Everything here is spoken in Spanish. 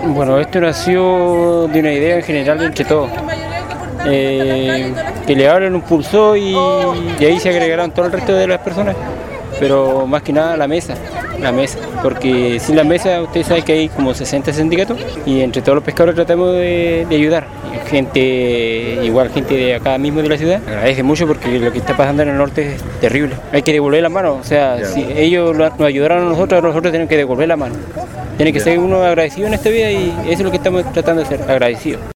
Bueno, esto nació de una idea en general entre todos. Que le abren un pulso y ahí se agregaron todo el resto de las personas, pero más que nada la mesa, porque sin la mesa usted sabe que hay como 60 sindicatos y entre todos los pescadores tratamos de ayudar. Igual gente de acá mismo de la ciudad, agradece mucho porque lo que está pasando en el norte es terrible. Hay que devolver la mano, o sea, si ellos nos ayudaron a nosotros tenemos que devolver la mano. Tiene que ser uno agradecido en esta vida y eso es lo que estamos tratando de hacer, agradecidos.